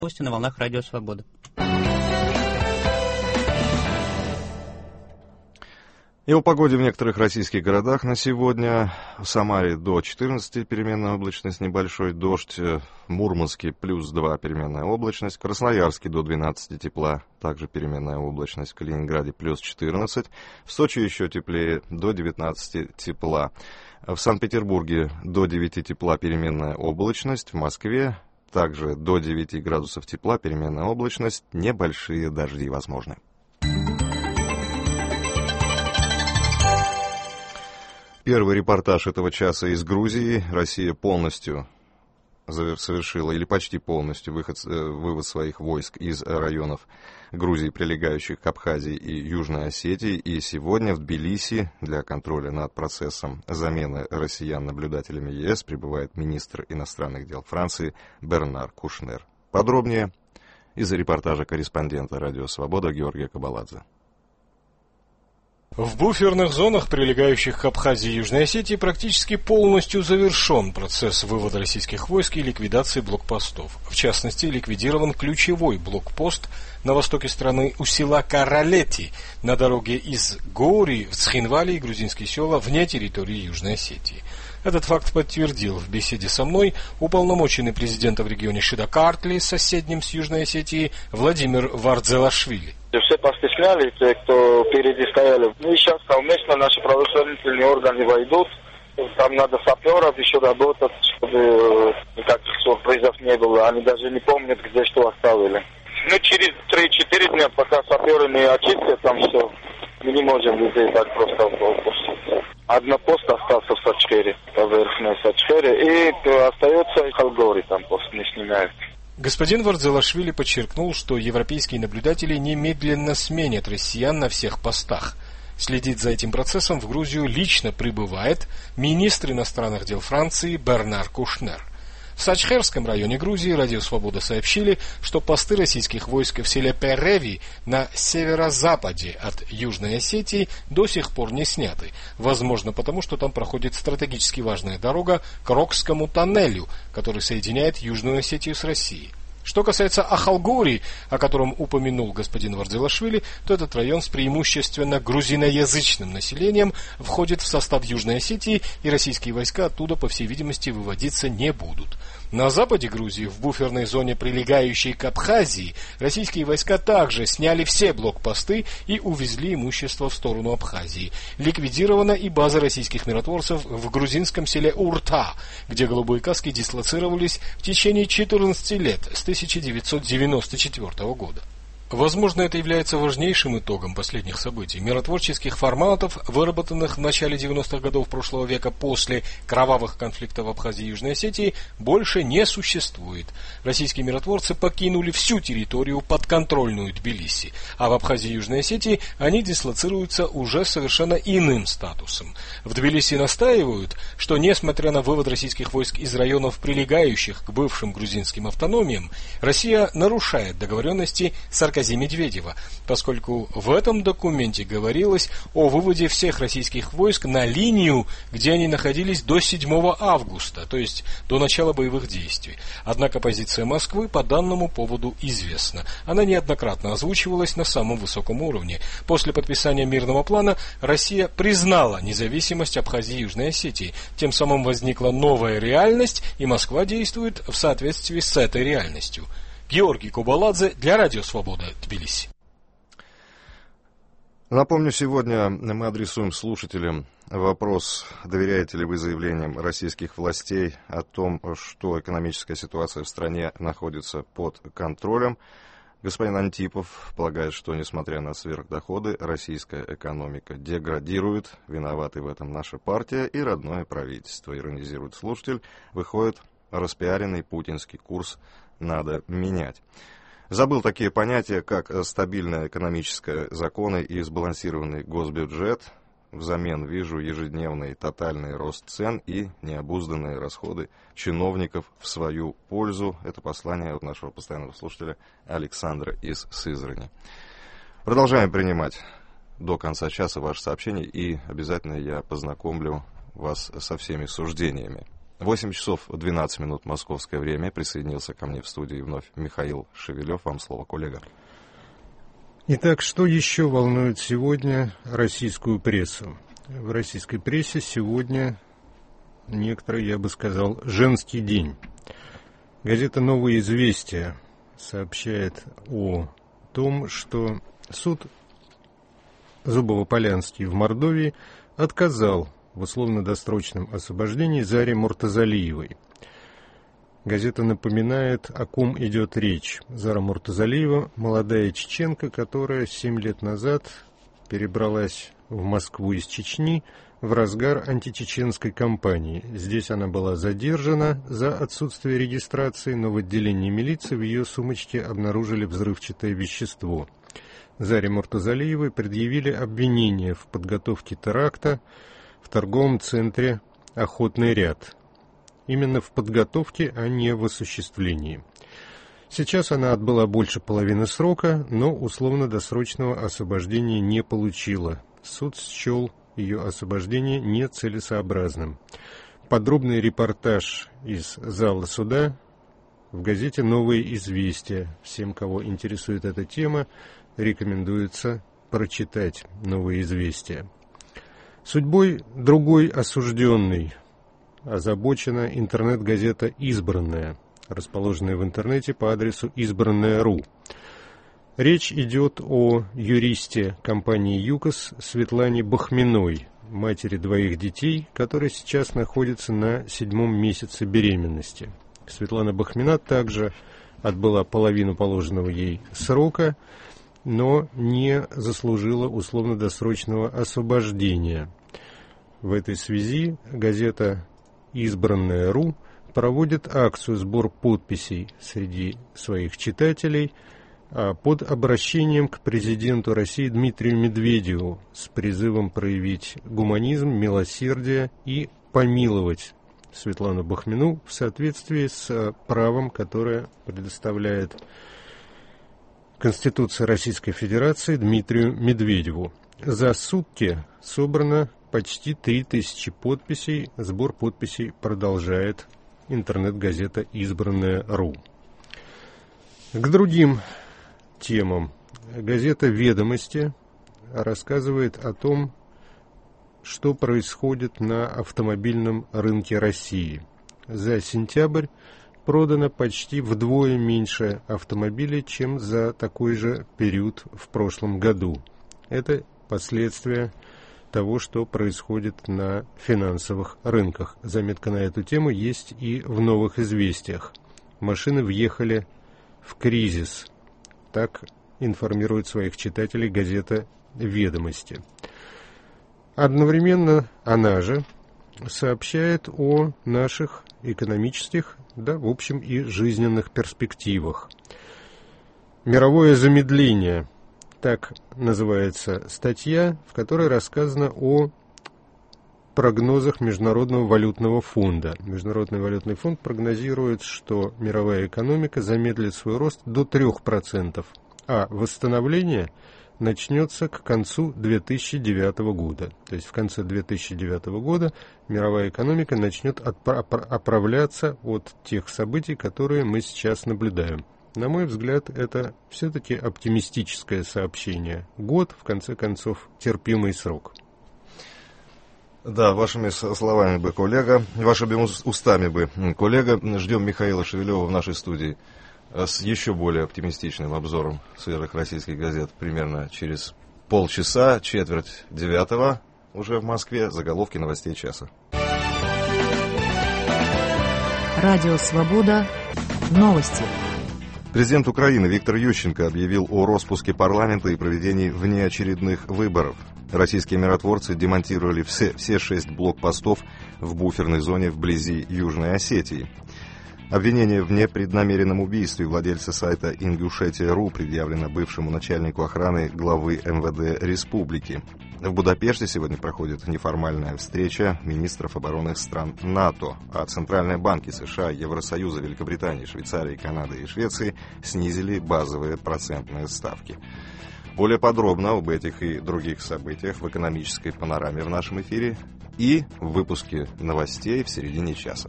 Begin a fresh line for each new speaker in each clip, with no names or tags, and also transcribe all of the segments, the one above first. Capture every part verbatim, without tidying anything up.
Новости на волнах Радио Свобода.
И о погоде в некоторых российских городах на сегодня. В Самаре до четырнадцати переменная облачность, небольшой дождь. В Мурманске плюс два переменная облачность. В Красноярске до двенадцати тепла, также переменная облачность. В Калининграде плюс четырнадцать. В Сочи еще теплее, до девятнадцати тепла. В Санкт-Петербурге до девяти тепла, переменная облачность. В Москве также до девяти градусов тепла, переменная облачность. Небольшие дожди возможны. Первый репортаж этого часа из Грузии. Россия полностью совершила, или почти полностью, выход, вывод своих войск из районов Грузии, прилегающих к Абхазии и Южной Осетии. И сегодня в Тбилиси для контроля над процессом замены россиян наблюдателями ЕС прибывает министр иностранных дел Франции Бернар Кушнер. Подробнее из репортажа корреспондента «Радио Свобода» Георгия Кабаладзе.
В буферных зонах, прилегающих к Абхазии и Южной Осетии, практически полностью завершен процесс вывода российских войск и ликвидации блокпостов. В частности, ликвидирован ключевой блокпост на востоке страны у села Каралети на дороге из Гори в Цхинвали и грузинские села вне территории Южной Осетии. Этот факт подтвердил в беседе со мной уполномоченный президента в регионе Шидакартли, соседним с Южной Осетией, Владимир Вардзелашвили.
Все посты сняли, те, кто впереди стояли. И сейчас совместно наши правоохранительные органы войдут. Там надо саперов еще работать, чтобы никаких сюрпризов не было. Они даже не помнят, где что оставили. Ну, через три-четыре дня, пока саперы не очистят там все, мы не можем людей так просто выпустить. Одна пост остался в Сачхере, поверхной Сачхере, и остается и Халгори, там пост не снимают.
Господин Вардзелашвили подчеркнул, что европейские наблюдатели немедленно сменят россиян на всех постах. Следить за этим процессом в Грузию лично прибывает министр иностранных дел Франции Бернар Кушнер. В Сачхерском районе Грузии Радио Свобода сообщили, что посты российских войск в селе Переви на северо-западе от Южной Осетии до сих пор не сняты. Возможно, потому что там проходит стратегически важная дорога к Рокскому тоннелю, который соединяет Южную Осетию с Россией. Что касается Ахалгори, о котором упомянул господин Вардзелашвили, то этот район с преимущественно грузиноязычным населением входит в состав Южной Осетии, и российские войска оттуда, по всей видимости, выводиться не будут. На западе Грузии, в буферной зоне, прилегающей к Абхазии, российские войска также сняли все блокпосты и увезли имущество в сторону Абхазии. Ликвидирована и база российских миротворцев в грузинском селе Урта, где голубые каски дислоцировались в течение четырнадцати лет, с тысяча девятьсот девяносто четвёртого года. Возможно, это является важнейшим итогом последних событий. Миротворческих форматов, выработанных в начале девяностых годов прошлого века после кровавых конфликтов в Абхазии и Южной Осетии, больше не существует. Российские миротворцы покинули всю территорию подконтрольную Тбилиси, а в Абхазии и Южной Осетии они дислоцируются уже совершенно иным статусом. В Тбилиси настаивают, что несмотря на вывод российских войск из районов, прилегающих к бывшим грузинским автономиям, Россия нарушает договоренности с Медведева, поскольку в этом документе говорилось о выводе всех российских войск на линию, где они находились до седьмого августа, то есть до начала боевых действий. Однако позиция Москвы по данному поводу известна. Она неоднократно озвучивалась на самом высоком уровне. После подписания мирного плана Россия признала независимость Абхазии и Южной Осетии. Тем самым возникла новая реальность, и Москва действует в соответствии с этой реальностью. Георгий Кабаладзе для Радио Свобода, Тбилиси.
Напомню, сегодня мы адресуем слушателям вопрос, доверяете ли вы заявлениям российских властей о том, что экономическая ситуация в стране находится под контролем. Господин Антипов полагает, что, несмотря на сверхдоходы, российская экономика деградирует, виноваты в этом наша партия и родное правительство. Иронизирует слушатель, выходит распиаренный путинский курс надо менять. Забыл такие понятия, как стабильные экономические законы и сбалансированный госбюджет. Взамен вижу ежедневный тотальный рост цен и необузданные расходы чиновников в свою пользу. Это послание от нашего постоянного слушателя Александра из Сызрани. Продолжаем принимать до конца часа ваши сообщения, и обязательно я познакомлю вас со всеми суждениями восемь часов двенадцать минут московское время. Присоединился ко мне в студии вновь Михаил Шевелев. Вам слово, коллега.
Итак, что еще волнует сегодня российскую прессу? В российской прессе сегодня некоторый, я бы сказал, женский день. Газета «Новые известия» сообщает о том, что суд Зубово-Полянский в Мордовии отказал в условно-досрочном освобождении Заре Муртазалиевой. Газета напоминает, о ком идет речь. Зара Муртазалиева – молодая чеченка, которая семь лет назад перебралась в Москву из Чечни в разгар античеченской кампании. Здесь она была задержана за отсутствие регистрации, но в отделении милиции в ее сумочке обнаружили взрывчатое вещество. Заре Муртазалиевой предъявили обвинение в подготовке теракта в торговом центре «Охотный ряд». Именно в подготовке, а не в осуществлении. Сейчас она отбыла больше половины срока, но условно-досрочного освобождения не получила. Суд счел ее освобождение нецелесообразным. Подробный репортаж из зала суда в газете «Новые известия». Всем, кого интересует эта тема, рекомендуется прочитать «Новые известия». Судьбой другой осужденной озабочена интернет-газета «Избранная», расположенная в интернете по адресу избранная точка ру. Речь идет о юристе компании ЮКОС Светлане Бахминой, матери двоих детей, которая сейчас находится на седьмом месяце беременности. Светлана Бахмина также отбыла половину положенного ей срока, но не заслужила условно-досрочного освобождения. В этой связи газета «Избранная точка ру» проводит акцию «Сбор подписей» среди своих читателей под обращением к президенту России Дмитрию Медведеву с призывом проявить гуманизм, милосердие и помиловать Светлану Бахмину в соответствии с правом, которое предоставляет Конституция Российской Федерации Дмитрию Медведеву. За сутки собрано почти три тысячи подписей. Сбор подписей продолжает интернет-газета «Избранная точка ру». К другим темам. Газета «Ведомости» рассказывает о том, что происходит на автомобильном рынке России. За сентябрь продано почти вдвое меньше автомобилей, чем за такой же период в прошлом году. Это последствия того, что происходит на финансовых рынках. Заметка на эту тему есть и в «Новых известиях». Машины въехали в кризис. Так информирует своих читателей газета «Ведомости». Одновременно она же сообщает о наших экономических, да, в общем, и жизненных перспективах. Мировое замедление. Так называется статья, в которой рассказано о прогнозах Международного валютного фонда. Международный валютный фонд прогнозирует, что мировая экономика замедлит свой рост до трех процентов, а восстановление начнется к концу две тысячи девятого года. То есть в конце две тысячи девятого года мировая экономика начнет оправляться от тех событий, которые мы сейчас наблюдаем. На мой взгляд, это все-таки оптимистическое сообщение. Год, в конце концов, терпимый срок.
Да, вашими словами бы, коллега, вашими устами бы, коллега, ждем Михаила Шевелева в нашей студии с еще более оптимистичным обзором свежих российских газет примерно через полчаса, четверть девятого, уже в Москве, заголовки новостей часа.
Радио «Свобода». Новости.
Президент Украины Виктор Ющенко объявил о распуске парламента и проведении внеочередных выборов. Российские миротворцы демонтировали все, все шесть блокпостов в буферной зоне вблизи Южной Осетии. Обвинение в непреднамеренном убийстве владельца сайта Ингушетия точка ру предъявлено бывшему начальнику охраны главы эм вэ дэ республики. В Будапеште сегодня проходит неформальная встреча министров обороны стран НАТО, а центральные банки США, Евросоюза, Великобритании, Швейцарии, Канады и Швеции снизили базовые процентные ставки. Более подробно об этих и других событиях в экономической панораме в нашем эфире и в выпуске новостей в середине часа.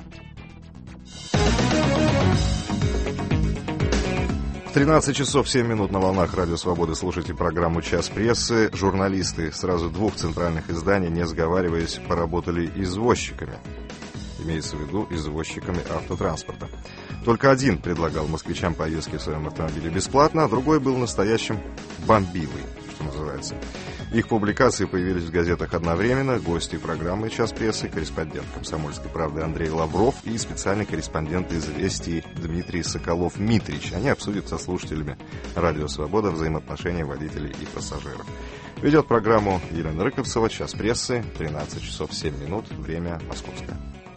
В тринадцать часов семь минут на волнах Радио Свободы слушайте программу «Час прессы». Журналисты сразу двух центральных изданий, не сговариваясь, поработали извозчиками. Имеется в виду извозчиками автотранспорта. Только один предлагал москвичам поездки в своем автомобиле бесплатно, а другой был настоящим бомбилой, что называется. Их публикации появились в газетах одновременно. Гости программы «Час прессы», корреспондент «Комсомольской правды» Андрей Лавров и специальный корреспондент «Известий» Дмитрий Соколов-Митрич. Они обсудят со слушателями «Радио Свобода» взаимоотношения водителей и пассажиров. Ведет программу Елена Рыковцева. «Час прессы», тринадцать часов семь минут, время московское.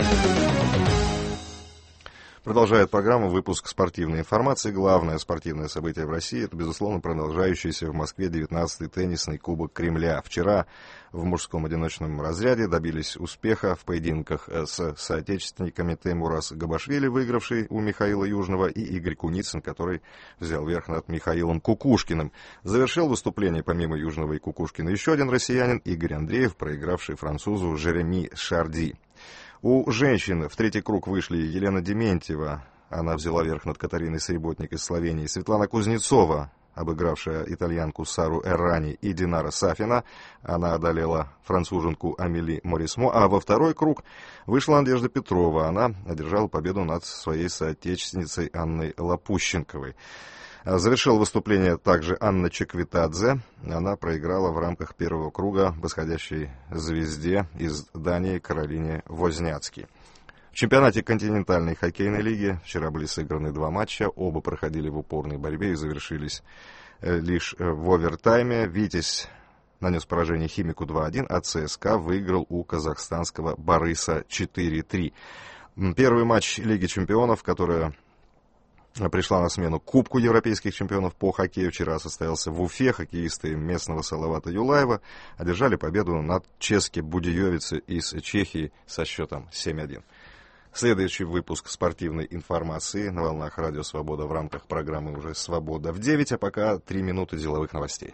Продолжает программу выпуск спортивной информации. Главное спортивное событие в России – это, безусловно, продолжающийся в Москве девятнадцатый теннисный кубок Кремля. Вчера в мужском одиночном разряде добились успеха в поединках с соотечественниками Теймураз Габашвили, выигравший у Михаила Южного, и Игорь Куницын, который взял верх над Михаилом Кукушкиным. Завершил выступление помимо Южного и Кукушкина еще один россиянин – Игорь Андреев, проигравший французу Жереми Шарди. У женщин в третий круг вышли Елена Дементьева, она взяла верх над Катариной Среботник из Словении, Светлана Кузнецова, обыгравшая итальянку Сару Эррани, и Динара Сафина, она одолела француженку Амели Морисмо, а во второй круг вышла Надежда Петрова, она одержала победу над своей соотечественницей Анной Лопущенковой. Завершила выступление также Анна Чеквитадзе. Она проиграла в рамках первого круга восходящей звезде из Дании Каролине Возняцки. В чемпионате континентальной хоккейной лиги вчера были сыграны два матча. Оба проходили в упорной борьбе и завершились лишь в овертайме. «Витязь» нанес поражение «Химику» два один, а ЦСКА выиграл у казахстанского «Бориса» четыре три. Первый матч Лиги чемпионов, которая пришла на смену Кубку европейских чемпионов по хоккею, вчера состоялся в Уфе. Хоккеисты местного Салавата Юлаева одержали победу над ЧСКА Будиевице из Чехии со счетом семь один. Следующий выпуск спортивной информации на волнах Радио Свобода в рамках программы уже «Свобода» в девять, а пока три минуты деловых новостей.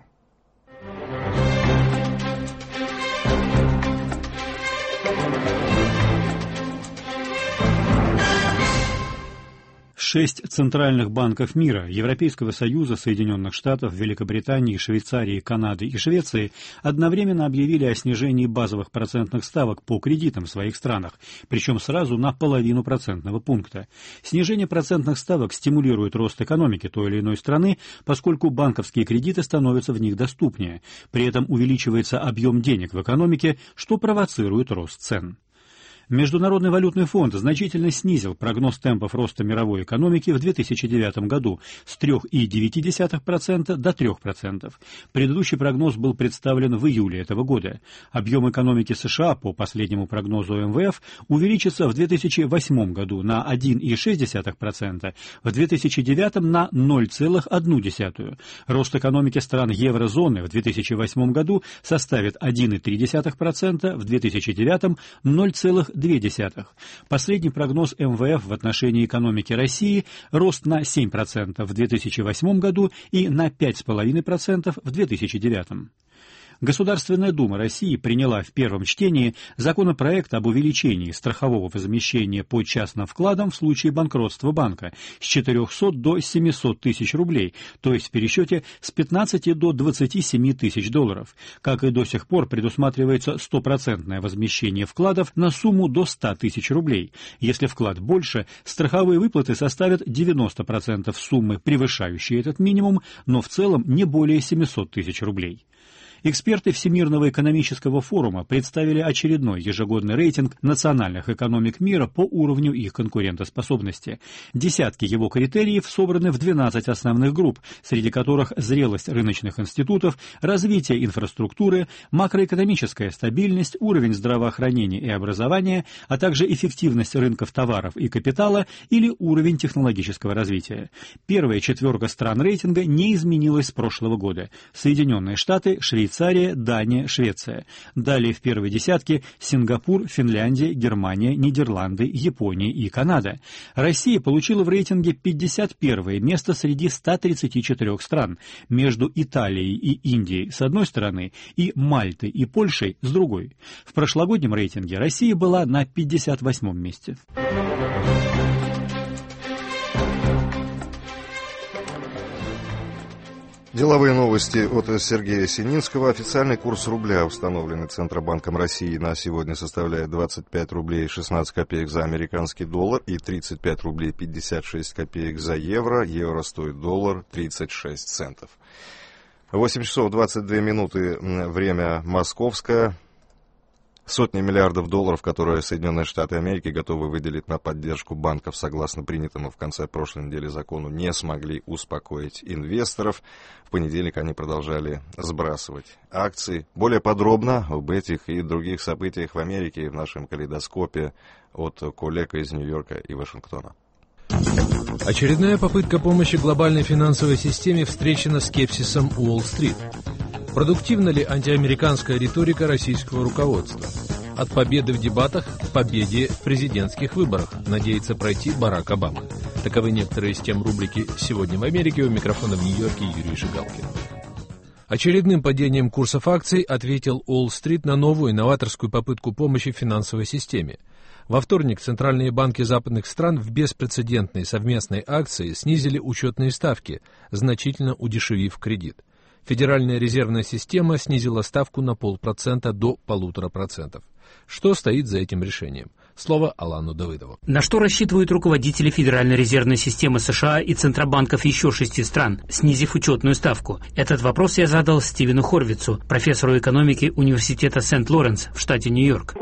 Шесть центральных банков мира – Европейского Союза, Соединенных Штатов, Великобритании, Швейцарии, Канады и Швеции – одновременно объявили о снижении базовых процентных ставок по кредитам в своих странах, причем сразу на половину процентного пункта. Снижение процентных ставок стимулирует рост экономики той или иной страны, поскольку банковские кредиты становятся в них доступнее. При этом увеличивается объем денег в экономике, что провоцирует рост цен. Международный валютный фонд значительно снизил прогноз темпов роста мировой экономики в две тысячи девятом году с три целых девять десятых процента до трех процентов. Предыдущий прогноз был представлен в июле этого года. Объем экономики США по последнему прогнозу эм вэ эф увеличится в две тысячи восьмом году на один целых шесть десятых процента, в две тысячи девятом на ноль целых одну десятую процента. Рост экономики стран еврозоны в две тысячи восьмом году составит один целых три десятых процента, в две тысячи девятом – ноль целых две десятых процента. Последний прогноз эм вэ эф в отношении экономики России – рост на семь процентов в две тысячи восьмом году и на пять целых пять десятых процента в две тысячи девятом. Государственная Дума России приняла в первом чтении законопроект об увеличении страхового возмещения по частным вкладам в случае банкротства банка с четырехсот до семисот тысяч рублей, то есть в пересчете с пятнадцати до двадцати семи тысяч долларов. Как и до сих пор, предусматривается стопроцентное возмещение вкладов на сумму до ста тысяч рублей. Если вклад больше, страховые выплаты составят девяносто процентов суммы, превышающей этот минимум, но в целом не более семисот тысяч рублей. Эксперты Всемирного экономического форума представили очередной ежегодный рейтинг национальных экономик мира по уровню их конкурентоспособности. Десятки его критериев собраны в двенадцать основных групп, среди которых зрелость рыночных институтов, развитие инфраструктуры, макроэкономическая стабильность, уровень здравоохранения и образования, а также эффективность рынков товаров и капитала или уровень технологического развития. Первая четверка стран рейтинга не изменилась с прошлого года. Соединенные Штаты, Швейцария, Швейцария, Дания, Швеция. Далее в первой десятке Сингапур, Финляндия, Германия, Нидерланды, Япония и Канада. Россия получила в рейтинге пятьдесят первое место среди ста тридцати четырёх стран, между Италией и Индией с одной стороны и Мальтой и Польшей с другой. В прошлогоднем рейтинге Россия была на пятьдесят восьмом месте.
Деловые новости от Сергея Сининского. Официальный курс рубля, установленный Центробанком России, на сегодня составляет двадцать пять рублей шестнадцать копеек за американский доллар и тридцать пять рублей пятьдесят шесть копеек за евро. Евро стоит доллар тридцать шесть центов. восемь часов двадцать две минуты, время московское. Сотни миллиардов долларов, которые Соединенные Штаты Америки готовы выделить на поддержку банков, согласно принятому в конце прошлой недели закону, не смогли успокоить инвесторов. В понедельник они продолжали сбрасывать акции. Более подробно об этих и других событиях в Америке в нашем калейдоскопе от коллег из Нью-Йорка и Вашингтона.
Очередная попытка помощи глобальной финансовой системе встречена скепсисом Уолл-стрит. Продуктивна ли антиамериканская риторика российского руководства? От победы в дебатах к победе в президентских выборах надеется пройти Барак Обама. Таковы некоторые из тем рубрики «Сегодня в Америке». У микрофона в Нью-Йорке Юрий Жигалкин. Очередным падением курсов акций ответил Уолл-стрит на новую новаторскую попытку помощи финансовой системе. Во вторник центральные банки западных стран в беспрецедентной совместной акции снизили учетные ставки, значительно удешевив кредит. Федеральная резервная система снизила ставку на полпроцента до полутора процентов. Что стоит за этим решением? Слово Алану Давыдову.
На что рассчитывают руководители Федеральной резервной системы США и Центробанков еще шести стран, снизив учетную ставку? Этот вопрос я задал Стивену Хорвицу, профессору экономики Университета Сент-Лоренс в штате Нью-Йорк.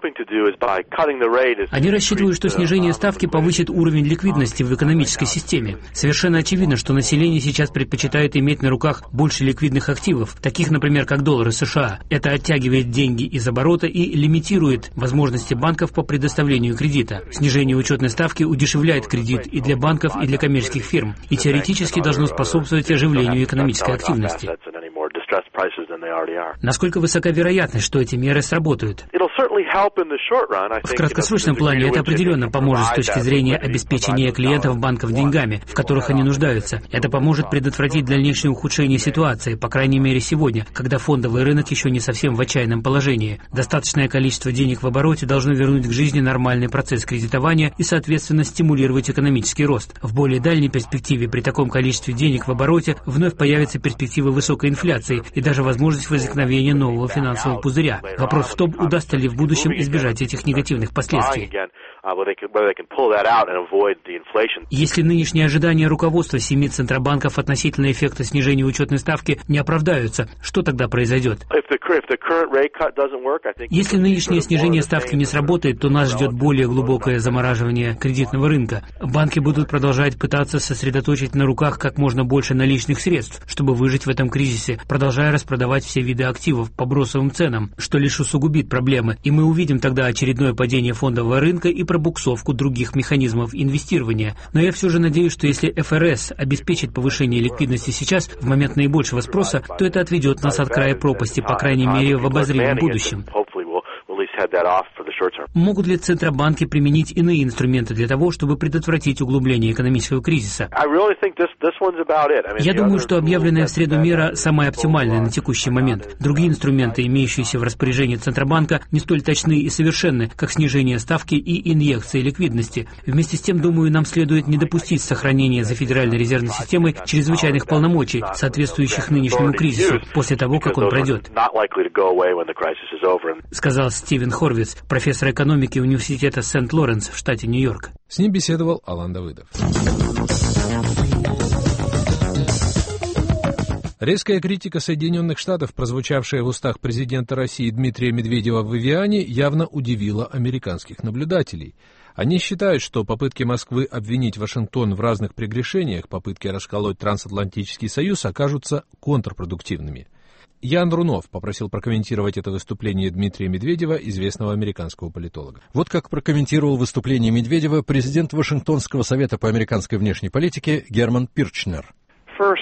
Они рассчитывают, что снижение ставки повысит уровень ликвидности в экономической системе. Совершенно очевидно, что население сейчас предпочитает иметь на руках больше ликвидных активов, таких, например, как доллары США. Это оттягивает деньги из оборота и лимитирует возможности банков по предоставлению кредита. Снижение учетной ставки удешевляет кредит и для банков, и для коммерческих фирм, и теоретически должно способствовать оживлению экономической активности. Насколько высока вероятность, что эти меры сработают? В краткосрочном плане это определенно поможет с точки зрения обеспечения клиентов банков деньгами, в которых они нуждаются. Это поможет предотвратить дальнейшее ухудшение ситуации, по крайней мере сегодня, когда фондовый рынок еще не совсем в отчаянном положении. Достаточное количество денег в обороте должно вернуть к жизни нормальный процесс кредитования и, соответственно, стимулировать экономический рост. В более дальней перспективе при таком количестве денег в обороте вновь появятся перспективы высокой инфляции и даже возможность возникновения нового финансового пузыря. Вопрос в том, удастся ли в будущем избежать этих негативных последствий. Если нынешние ожидания руководства семи центробанков относительно эффекта снижения учетной ставки не оправдаются, что тогда произойдет? Если нынешнее снижение ставки не сработает, то нас ждет более глубокое замораживание кредитного рынка. Банки будут продолжать пытаться сосредоточить на руках как можно больше наличных средств, чтобы выжить в этом кризисе, продолжая распродавать все виды активов по бросовым ценам, что лишь усугубит проблемы, и мы увидим тогда очередное падение фондового рынка и пробуксовку других механизмов инвестирования. Но я все же надеюсь, что если эф эр эс обеспечит повышение ликвидности сейчас, в момент наибольшего спроса, то это отведет нас от края пропасти, по крайней мере, в обозримом будущем. Могут ли центробанки применить иные инструменты для того, чтобы предотвратить углубление экономического кризиса? Я думаю, что объявленная в среду мера самая оптимальная на текущий момент. Другие инструменты, имеющиеся в распоряжении Центробанка, не столь точны и совершенны, как снижение ставки и инъекции ликвидности. Вместе с тем, думаю, нам следует не допустить сохранения за Федеральной резервной системой чрезвычайных полномочий, соответствующих нынешнему кризису, после того, как он пройдет, сказал Стивен Хорвиц, профессор экономики Университета Сент-Лоренс в штате Нью-Йорк.
С ним беседовал Алан Давыдов. Резкая критика Соединенных Штатов, прозвучавшая в устах президента России Дмитрия Медведева в Эвиане, явно удивила американских наблюдателей. Они считают, что попытки Москвы обвинить Вашингтон в разных прегрешениях, попытки расколоть трансатлантический союз, окажутся контрпродуктивными. Ян Рунов попросил прокомментировать это выступление Дмитрия Медведева, известного американского политолога.
Вот как прокомментировал выступление Медведева президент Вашингтонского совета по американской внешней политике Герман Пирчнер.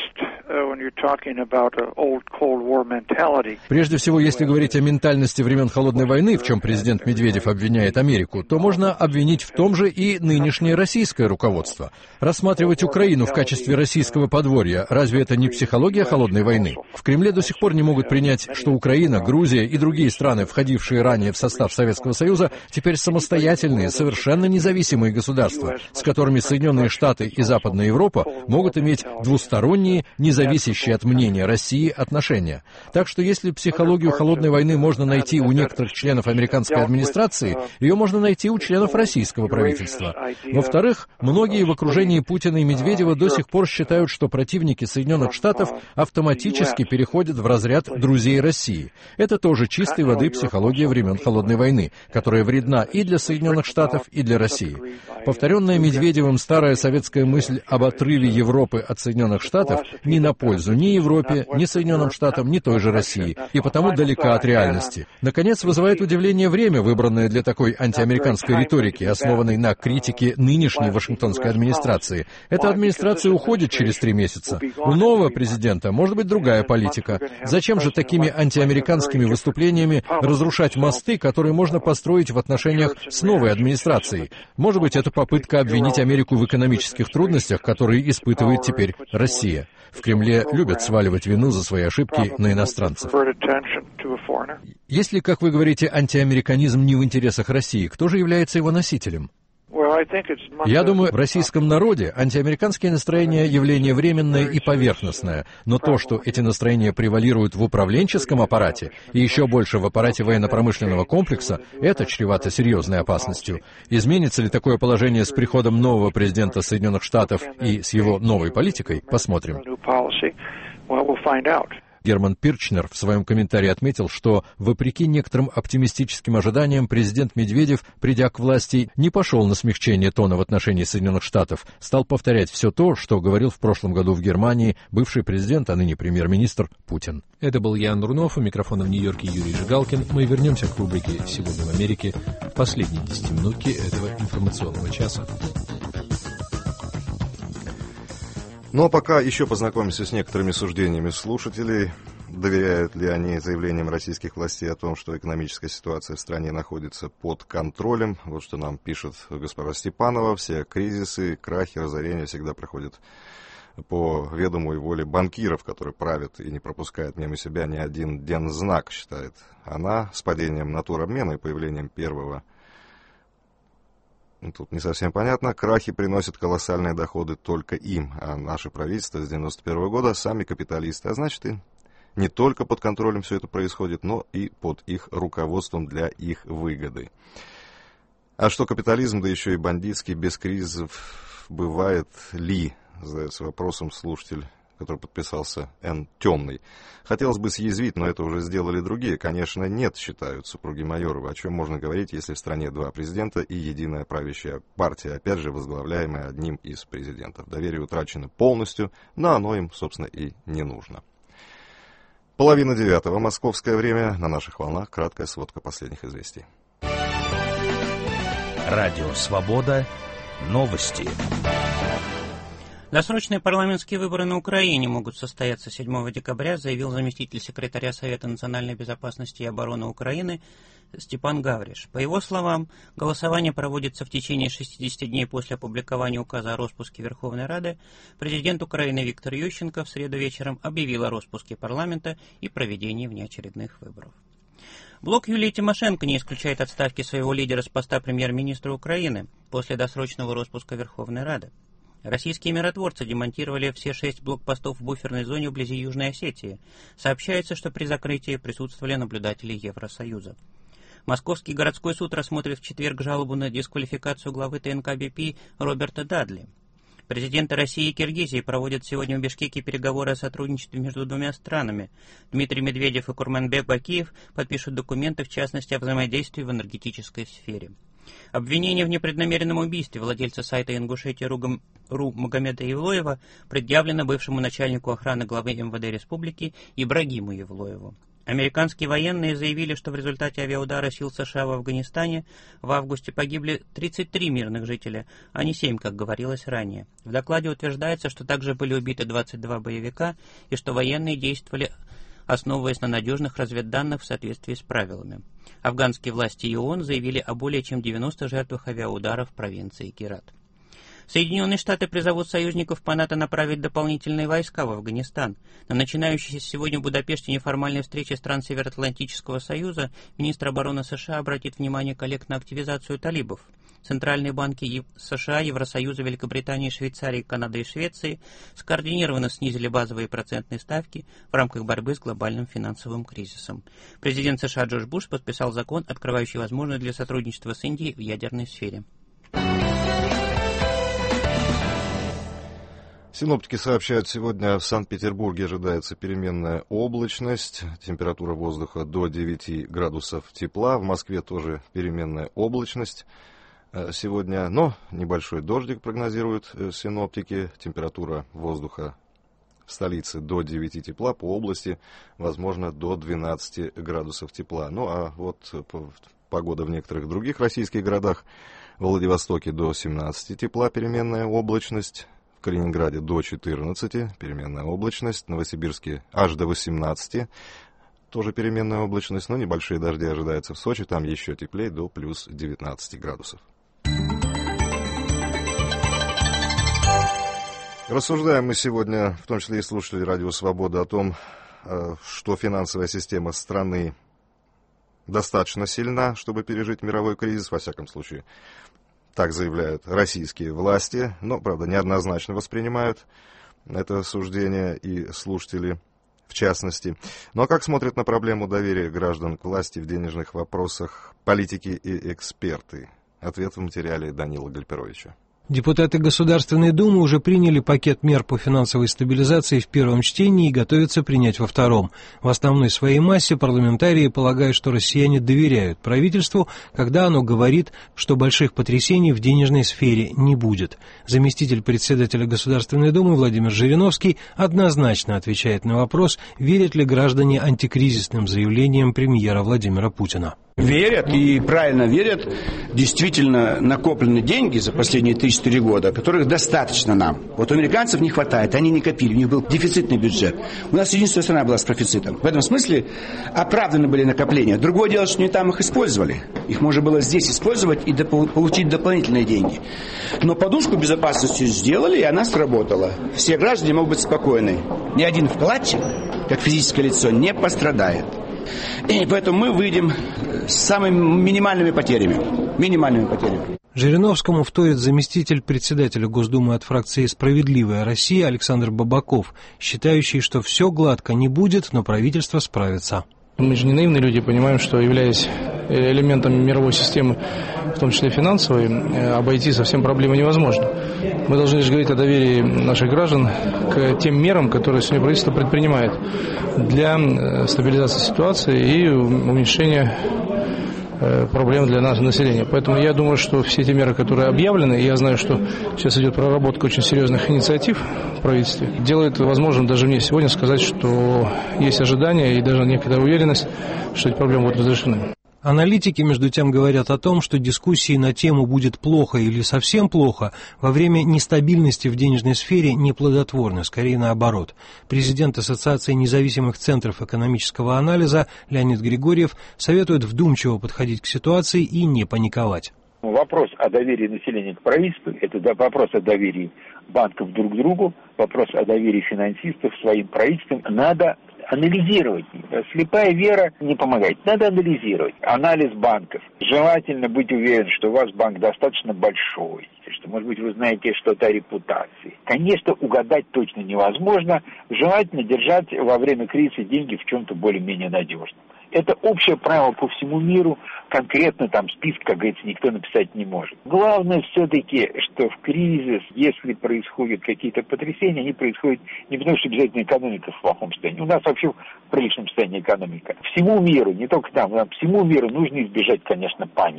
Прежде всего, если говорить о ментальности времен Холодной войны, в чем президент Медведев обвиняет Америку, то можно обвинить в том же и нынешнее российское руководство. Рассматривать Украину в качестве российского подворья, разве это не психология Холодной войны? В Кремле до сих пор не могут принять, что Украина, Грузия и другие страны, входившие ранее в состав Советского Союза, теперь самостоятельные, совершенно независимые государства, с которыми Соединенные Штаты и Западная Европа могут иметь двусторонние, независящие от мнения России отношения. Так что если психологию Холодной войны можно найти у некоторых членов американской администрации, ее можно найти у членов российского правительства. Во-вторых, многие в окружении Путина и Медведева до сих пор считают, что противники Соединенных Штатов автоматически переходят в разряд друзей России. Это тоже чистой воды психология времен Холодной войны, которая вредна и для Соединенных Штатов, и для России. Повторенная Медведевым старая советская мысль об отрыве Европы от Соединенных Штатов ни на пользу ни Европе, ни Соединенным Штатам, ни той же России, и потому далека от реальности. Наконец, вызывает удивление время, выбранное для такой антиамериканской риторики, основанной на критике нынешней вашингтонской администрации. Эта администрация уходит через три месяца. У нового президента может быть другая политика. Зачем же такими антиамериканскими выступлениями разрушать мосты, которые можно построить в отношениях с новой администрацией? Может быть, это попытка обвинить Америку в экономических трудностях, которые испытывает теперь Россия. В Кремле любят сваливать вину за свои ошибки на иностранцев. Если, как вы говорите, антиамериканизм не в интересах России, кто же является его носителем? Я думаю, в российском народе антиамериканские настроения – явление временное и поверхностное, но то, что эти настроения превалируют в управленческом аппарате и еще больше в аппарате военно-промышленного комплекса, это чревато серьезной опасностью. Изменится ли такое положение с приходом нового президента Соединенных Штатов и с его новой политикой? Посмотрим. Герман Пирчнер в своем комментарии отметил, что, вопреки некоторым оптимистическим ожиданиям, президент Медведев, придя к власти, не пошел на смягчение тона в отношении Соединенных Штатов, стал повторять все то, что говорил в прошлом году в Германии бывший президент, а ныне премьер-министр Путин.
Это был Ян Рунов, у микрофона в Нью-Йорке Юрий Жигалкин. Мы вернемся к рубрике «Сегодня в Америке» в последней десятиминутке этого информационного часа.
Ну а пока еще познакомимся с некоторыми суждениями слушателей. Доверяют ли они заявлениям российских властей о том, что экономическая ситуация в стране находится под контролем? Вот что нам пишет госпожа Степанова. Все кризисы, крахи, разорения всегда проходят по ведомой воле банкиров, которые правят и не пропускают мимо себя ни один дензнак, считает она. С падением натуробмена и появлением первого, тут не совсем понятно, крахи приносят колоссальные доходы только им, а наше правительство с девяносто первого года сами капиталисты, а значит и не только под контролем все это происходит, но и под их руководством для их выгоды. А что капитализм, да еще и бандитский, без кризисов бывает ли, задается вопросом слушатель, который подписался Н. Темный. Хотелось бы съязвить, но это уже сделали другие. Конечно, нет, считают супруги Майоровы. О чем можно говорить, если в стране два президента и единая правящая партия, опять же, возглавляемая одним из президентов. Доверие утрачено полностью, но оно им, собственно, и не нужно. Половина девятого, московское время. На наших волнах краткая сводка последних известий.
Радио «Свобода». Новости.
Досрочные парламентские выборы на Украине могут состояться седьмого декабря, заявил заместитель секретаря Совета национальной безопасности и обороны Украины Степан Гавриш. По его словам, голосование проводится в течение шестидесяти дней после опубликования указа о распуске Верховной Рады. Президент Украины Виктор Ющенко в среду вечером объявил о распуске парламента и проведении внеочередных выборов. Блок Юлии Тимошенко не исключает отставки своего лидера с поста премьер-министра Украины после досрочного распуска Верховной Рады. Российские миротворцы демонтировали все шесть блокпостов в буферной зоне вблизи Южной Осетии. Сообщается, что при закрытии присутствовали наблюдатели Евросоюза. Московский городской суд рассмотрит в четверг жалобу на дисквалификацию главы ТНК-БП Роберта Дадли. Президенты России и Киргизии проводят сегодня в Бишкеке переговоры о сотрудничестве между двумя странами. Дмитрий Медведев и Курманбек Бакиев подпишут документы, в частности, о взаимодействии в энергетической сфере. Обвинение в непреднамеренном убийстве владельца сайта Ингушетия.ру Магомеда Евлоева предъявлено бывшему начальнику охраны главы эм вэ дэ Республики Ибрагиму Евлоеву. Американские военные заявили, что в результате авиаудара сил США в Афганистане в августе погибли тридцать три мирных жителя, а не семь, как говорилось ранее. В докладе утверждается, что также были убиты двадцать два боевика и что военные действовали, основываясь на надежных разведданных в соответствии с правилами. Афганские власти и ООН заявили о более чем девяноста жертвах авиаударов в провинции Герат. Соединенные Штаты призовут союзников по НАТО направить дополнительные войска в Афганистан. На начинающейся сегодня в Будапеште неформальной встрече стран Североатлантического союза министр обороны США обратит внимание коллег на активизацию талибов. Центральные банки США, Евросоюза, Великобритании, Швейцарии, Канады и Швеции скоординированно снизили базовые процентные ставки в рамках борьбы с глобальным финансовым кризисом. Президент США Джордж Буш подписал закон, открывающий возможность для сотрудничества с Индией в ядерной сфере.
Синоптики сообщают, сегодня в Санкт-Петербурге ожидается переменная облачность, температура воздуха до девяти градусов тепла, в Москве тоже переменная облачность сегодня, но небольшой дождик прогнозируют синоптики, температура воздуха в столице до девяти тепла, по области, возможно, до двенадцати градусов тепла. Ну а вот погода в некоторых других российских городах: в Владивостоке до семнадцати тепла, переменная облачность, в Калининграде до четырнадцати, переменная облачность, в Новосибирске аж до восемнадцати, тоже переменная облачность, но небольшие дожди ожидаются в Сочи, там еще теплее, до плюс девятнадцати градусов. Рассуждаем мы сегодня, в том числе и слушатели Радио Свобода, о том, что финансовая система страны достаточно сильна, чтобы пережить мировой кризис, во всяком случае. Так заявляют российские власти, но, правда, неоднозначно воспринимают это суждение и слушатели в частности. Ну а как смотрят на проблему доверия граждан к власти в денежных вопросах политики и эксперты? Ответ в материале Данила Гальперовича.
Депутаты Государственной Думы уже приняли пакет мер по финансовой стабилизации в первом чтении и готовятся принять во втором. В основной своей массе парламентарии полагают, что россияне доверяют правительству, когда оно говорит, что больших потрясений в денежной сфере не будет. Заместитель председателя Государственной Думы Владимир Жириновский однозначно отвечает на вопрос, верят ли граждане антикризисным заявлениям премьера Владимира Путина.
Верят и правильно верят. Действительно накоплены деньги за последние три-четыре года, которых достаточно нам. Вот у американцев не хватает, они не копили, у них был дефицитный бюджет. У нас единственная страна была с профицитом. В этом смысле оправданы были накопления. Другое дело, что не там их использовали. Их можно было здесь использовать и доп- получить дополнительные деньги. Но подушку безопасности сделали, и она сработала. Все граждане могут быть спокойны. Ни один вкладчик, как физическое лицо, не пострадает. И поэтому мы выйдем с самыми минимальными потерями. Минимальными потерями.
Жириновскому вторит заместитель председателя Госдумы от фракции «Справедливая Россия» Александр Бабаков, считающий, что все гладко не будет, но правительство справится.
Мы же не наивные люди, понимаем, что, являясь элементом мировой системы, в том числе финансовой, обойти совсем проблемы невозможно. Мы должны лишь говорить о доверии наших граждан к тем мерам, которые сегодня правительство предпринимает для стабилизации ситуации и уменьшения проблем для нашего населения. Поэтому я думаю, что все эти меры, которые объявлены, я знаю, что сейчас идет проработка очень серьезных инициатив в правительстве, делает возможным даже мне сегодня сказать, что есть ожидания и даже некоторая уверенность, что эти проблемы будут разрешены.
Аналитики, между тем, говорят о том, что дискуссии на тему «будет плохо или совсем плохо» во время нестабильности в денежной сфере неплодотворны, скорее наоборот. Президент Ассоциации независимых центров экономического анализа Леонид Григорьев советует вдумчиво подходить к ситуации и не паниковать.
Вопрос о доверии населения к правительству – это вопрос о доверии банков друг к другу, вопрос о доверии финансистов своим правительствам. Надо анализировать. Слепая вера не помогает. Надо анализировать. Анализ банков. Желательно быть уверен, что у вас банк достаточно большой, что, может быть, вы знаете что-то о репутации. Конечно, угадать точно невозможно. Желательно держать во время кризиса деньги в чем-то более-менее надежном. Это общее правило по всему миру. Конкретно там список, как говорится, никто написать не может. Главное все-таки, что в кризис, если происходят какие-то потрясения, они происходят не потому, что обязательно экономика в плохом состоянии. У нас вообще в приличном состоянии экономика. Всему миру, не только там, а всему миру нужно избежать, конечно, паники.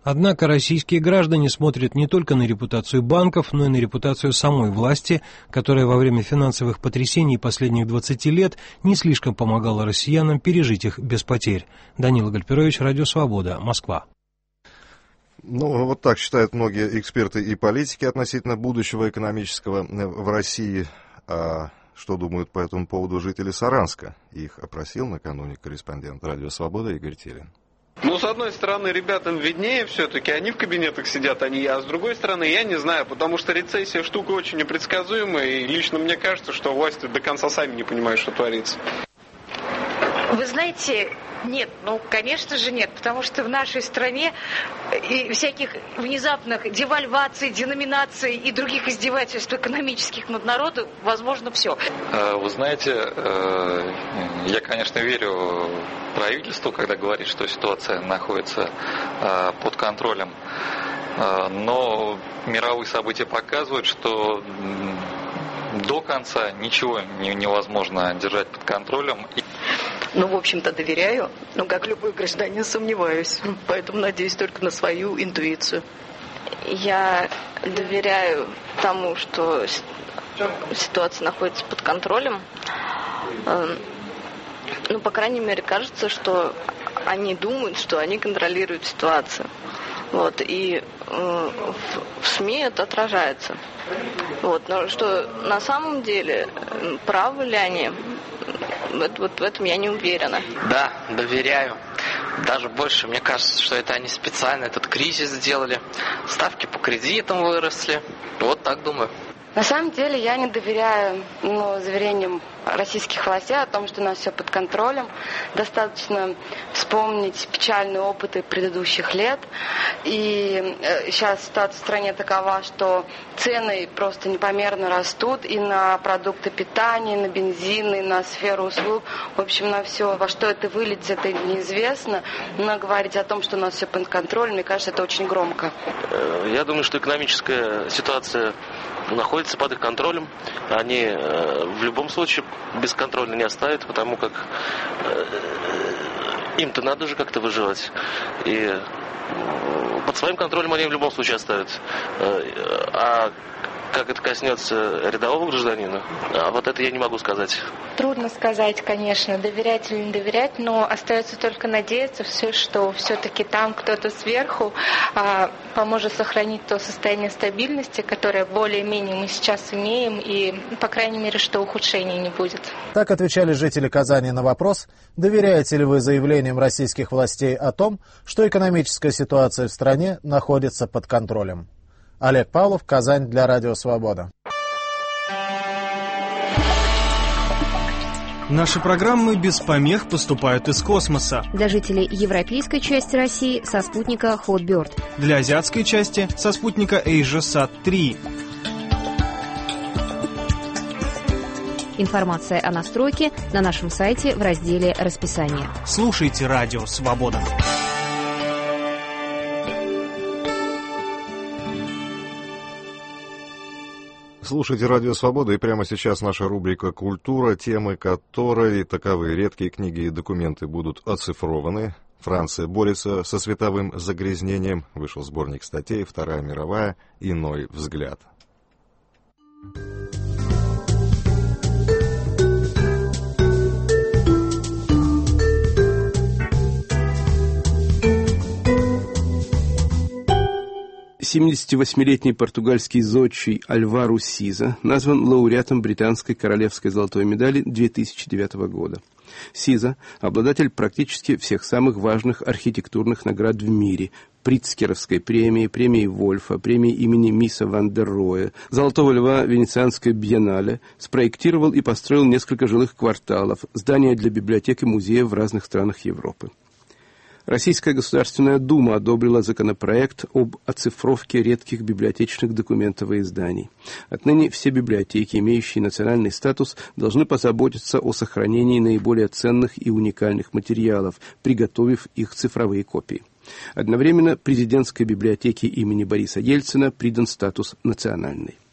Однако российские граждане смотрят не только на репутацию банков, но и на репутацию самой власти, которая во время финансовых потрясений последних двадцати лет не слишком помогала россиянам пережить их без потерь. Данила Гальперович, Радио Свобода, Москва.
Ну, вот так считают многие эксперты и политики относительно будущего экономического в России. А что думают по этому поводу жители Саранска? Их опросил накануне корреспондент Радио Свобода Игорь Терин.
Ну, с одной стороны, ребятам виднее все-таки, они в кабинетах сидят, они, а с другой стороны, я не знаю, потому что рецессия штука очень непредсказуемая, и лично мне кажется, что власти до конца сами не понимают, что творится.
Вы знаете, нет, ну, конечно же нет, потому что в нашей стране и всяких внезапных девальваций, деноминаций и других издевательств экономических над народом возможно все.
Вы знаете, я, конечно, верю правительству, когда говорит, что ситуация находится под контролем, но мировые события показывают, что до конца ничего невозможно держать под контролем.
Ну, в общем-то, доверяю, но как любой гражданин сомневаюсь, поэтому надеюсь только на свою интуицию.
Я доверяю тому, что ситуация находится под контролем. Ну, по крайней мере, кажется, что они думают, что они контролируют ситуацию. Вот, и э, в, в СМИ это отражается. Вот, но что на самом деле, правы ли они, вот, вот в этом я не уверена.
Да, доверяю. Даже больше, мне кажется, что это они специально этот кризис сделали. Ставки по кредитам выросли. Вот так думаю.
На самом деле я не доверяю ну, заверениям российских властей о том, что у нас все под контролем. Достаточно вспомнить печальные опыты предыдущих лет. И сейчас ситуация в стране такова, что цены просто непомерно растут и на продукты питания, и на бензин, и на сферу услуг. В общем, на все. Во что это выльется, это неизвестно. Но говорить о том, что у нас все под контролем, мне кажется, это очень громко.
Я думаю, что экономическая ситуация находится под их контролем. Они э, в любом случае бесконтрольно не оставят, потому как э, им-то надо же как-то выживать. И э, под своим контролем они в любом случае оставят. Э, а как это коснется рядового гражданина, а вот это я не могу сказать.
Трудно сказать, конечно, доверять или не доверять, но остается только надеяться, что все-таки там кто-то сверху а, поможет сохранить то состояние стабильности, которое более-менее мы сейчас имеем, и, по крайней мере, что ухудшений не будет.
Так отвечали жители Казани на вопрос, доверяете ли вы заявлениям российских властей о том, что экономическая ситуация в стране находится под контролем. Олег Павлов, Казань, для Радио Свобода.
Наши программы без помех поступают из космоса.
Для жителей европейской части России со спутника Hotbird.
Для азиатской части со спутника AsiaSat три.
Информация о настройке на нашем сайте в разделе «Расписание».
Слушайте Радио Свобода.
Слушайте Радио Свобода, и прямо сейчас наша рубрика «Культура», темы которой таковы: редкие книги и документы будут оцифрованы, Франция борется со световым загрязнением, вышел сборник статей, Вторая мировая, иной взгляд.
семидесятивосьмилетний португальский зодчий Альваро Сиза назван лауреатом британской королевской золотой медали две тысячи девятого года. Сиза – обладатель практически всех самых важных архитектурных наград в мире: Притцкеровской премии, премии Вольфа, премии имени Миса ван дер Роя, Золотого льва Венецианской биеннале, спроектировал и построил несколько жилых кварталов, здания для библиотек и музеев в разных странах Европы. Российская Государственная Дума одобрила законопроект об оцифровке редких библиотечных документов и изданий. Отныне все библиотеки, имеющие национальный статус, должны позаботиться о сохранении наиболее ценных и уникальных материалов, приготовив их цифровые копии. Одновременно президентской библиотеке имени Бориса Ельцина придан статус национальной.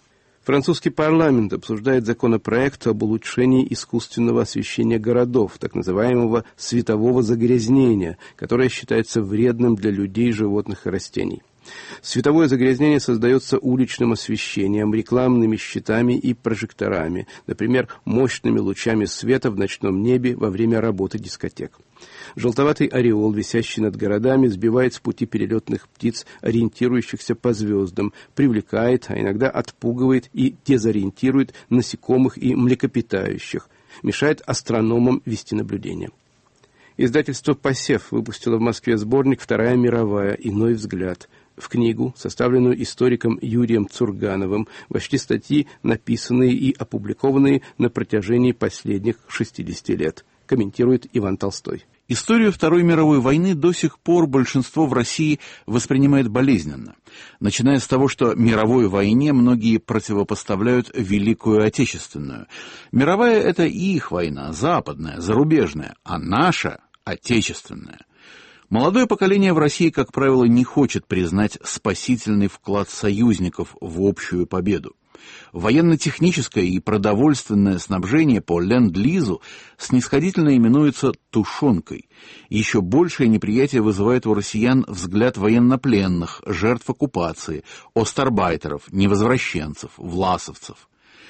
Французский парламент обсуждает законопроект об улучшении искусственного освещения городов, так называемого светового загрязнения, которое считается вредным для людей, животных и растений. Световое загрязнение создается уличным освещением, рекламными щитами и прожекторами, например, мощными лучами света в ночном небе во время работы дискотек. Желтоватый ореол, висящий над городами, сбивает с пути перелетных птиц, ориентирующихся по звездам, привлекает, а иногда отпугивает и дезориентирует насекомых и млекопитающих, мешает астрономам вести наблюдения. Издательство «Посев» выпустило в Москве сборник «Вторая мировая. Иной взгляд». В книгу, составленную историком Юрием Цургановым, вошли статьи, написанные и опубликованные на протяжении последних шестидесяти лет, комментирует Иван Толстой.
Историю Второй мировой войны до сих пор большинство в России воспринимает болезненно, начиная с того, что мировой войне многие противопоставляют Великую Отечественную. Мировая — это их война, западная, зарубежная, а наша — отечественная. Молодое поколение в России, как правило, не хочет признать спасительный вклад союзников в общую победу. Военно-техническое и продовольственное снабжение по ленд-лизу снисходительно именуется «тушенкой». Еще большее неприятие вызывает у россиян взгляд военнопленных, жертв оккупации, остарбайтеров, невозвращенцев, власовцев.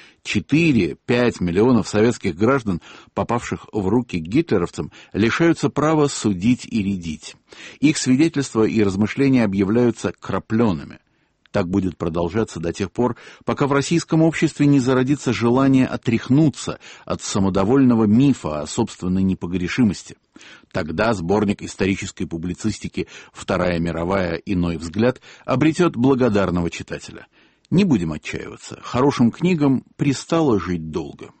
четыре-пять миллионов советских граждан, попавших в руки гитлеровцам, лишаются права судить и рядить. Их свидетельства и размышления объявляются крапленными. Так будет продолжаться до тех пор, пока в российском обществе не зародится желание отряхнуться от самодовольного мифа о собственной непогрешимости. Тогда сборник исторической публицистики «Вторая мировая. Иной взгляд» обретет благодарного читателя. Не будем отчаиваться. Хорошим книгам пристало жить долго.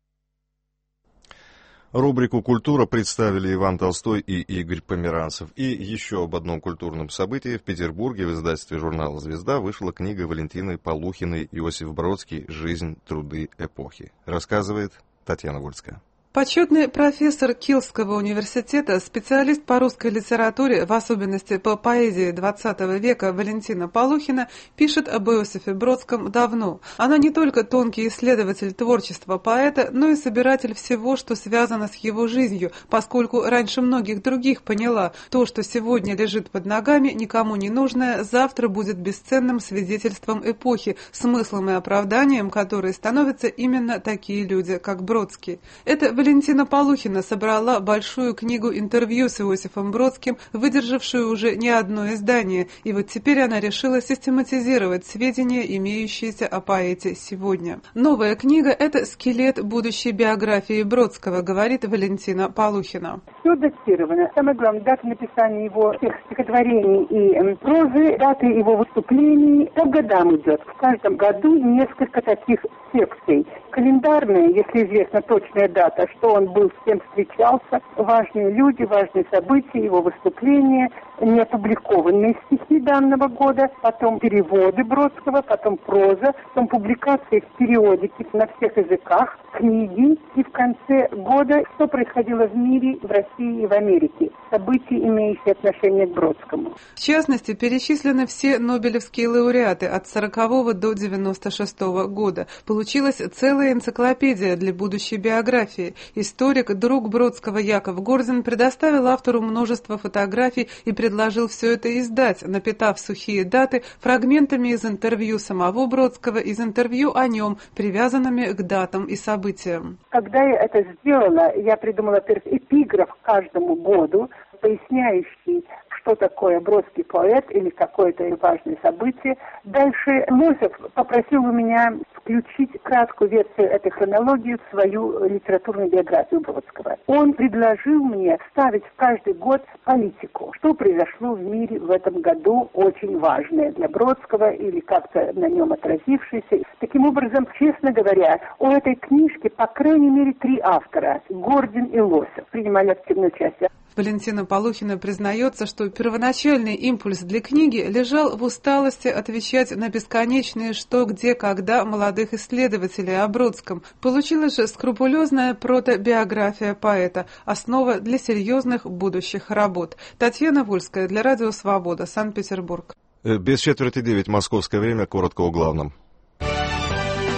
Рубрику «Культура» представили Иван Толстой и Игорь Померанцев. И еще об одном культурном событии. В Петербурге в издательстве журнала «Звезда» вышла книга Валентины Полухиной «Иосиф Бродский. Жизнь, труды эпохи». Рассказывает Татьяна Вольская.
Почетный профессор Кильского университета, специалист по русской литературе, в особенности по поэзии двадцатого века Валентина Полухина, пишет об Иосифе Бродском давно. Она не только тонкий исследователь творчества поэта, но и собиратель всего, что связано с его жизнью, поскольку раньше многих других поняла, то, что сегодня лежит под ногами, никому не нужное, завтра будет бесценным свидетельством эпохи, смыслом и оправданием которой становятся именно такие люди, как Бродский. Это Валентина Полухина собрала большую книгу интервью с Иосифом Бродским, выдержавшую уже не одно издание, и вот теперь она решила систематизировать сведения, имеющиеся о поэте сегодня. Новая книга – это скелет будущей биографии Бродского, говорит Валентина Полухина.
Все датировано. Самое главное, дата написания его всех стихотворений и прозы, даты его выступлений по годам идет. В каждом году несколько таких секций. Календарная, если известна точная дата, что он был, с кем встречался, важные люди, важные события, его выступления, неопубликованные стихи данного года, потом переводы Бродского, потом проза, потом публикации в периодике на всех языках, книги, и в конце года, что происходило в мире, в России и в Америке, события, имеющие отношение к Бродскому.
В частности, перечислены все нобелевские лауреаты от сорокового до девяносто шестого года. Получилась целая энциклопедия для будущей биографии. Историк, друг Бродского Яков Горзин предоставил автору множество фотографий и предложил все это издать, напитав сухие даты фрагментами из интервью самого Бродского, из интервью о нем, привязанными к датам и событиям.
Когда я это сделала, я придумала, во-первых, эпиграф к каждому году, поясняющий, что такое Бродский поэт или какое-то важное событие. Дальше Мосев попросил у меня включить краткую версию этой хронологии в свою литературную биографию Бродского. Он предложил мне ставить в каждый год политику, что произошло в мире в этом году, очень важное для Бродского или как-то на нем отразившееся. Таким образом, честно говоря, у этой книжки по крайней мере три автора – Гордин и Лосев принимали активное участие.
Валентина Полухина признается, что первоначальный импульс для книги лежал в усталости отвечать на бесконечные «что, где, когда» молодых исследователей о Бродском. Получилась же скрупулезная протобиография поэта, основа для серьезных будущих работ. Татьяна Вольская для Радио Свобода, Санкт-Петербург.
Без четверти девять московское время, коротко о главном.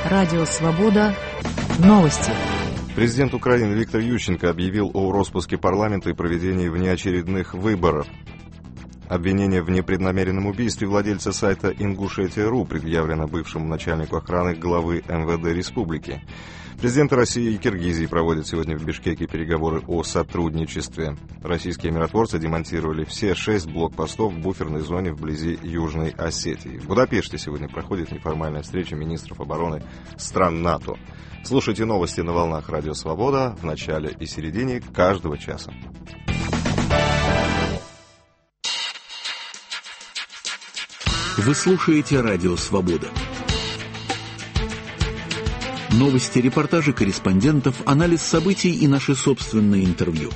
Радио «Свобода». Новости.
Президент Украины Виктор Ющенко объявил о распуске парламента и проведении внеочередных выборов. Обвинение в непреднамеренном убийстве владельца сайта Ингушетия точка ру предъявлено бывшему начальнику охраны главы эм вэ дэ республики. Президенты России и Киргизии проводят сегодня в Бишкеке переговоры о сотрудничестве. Российские миротворцы демонтировали все шесть блокпостов в буферной зоне вблизи Южной Осетии. В Будапеште сегодня проходит неформальная встреча министров обороны стран НАТО. Слушайте новости на волнах Радио Свобода в начале и середине каждого часа.
Вы слушаете Радио Свобода. Новости, репортажи корреспондентов, анализ событий и наши собственные интервью.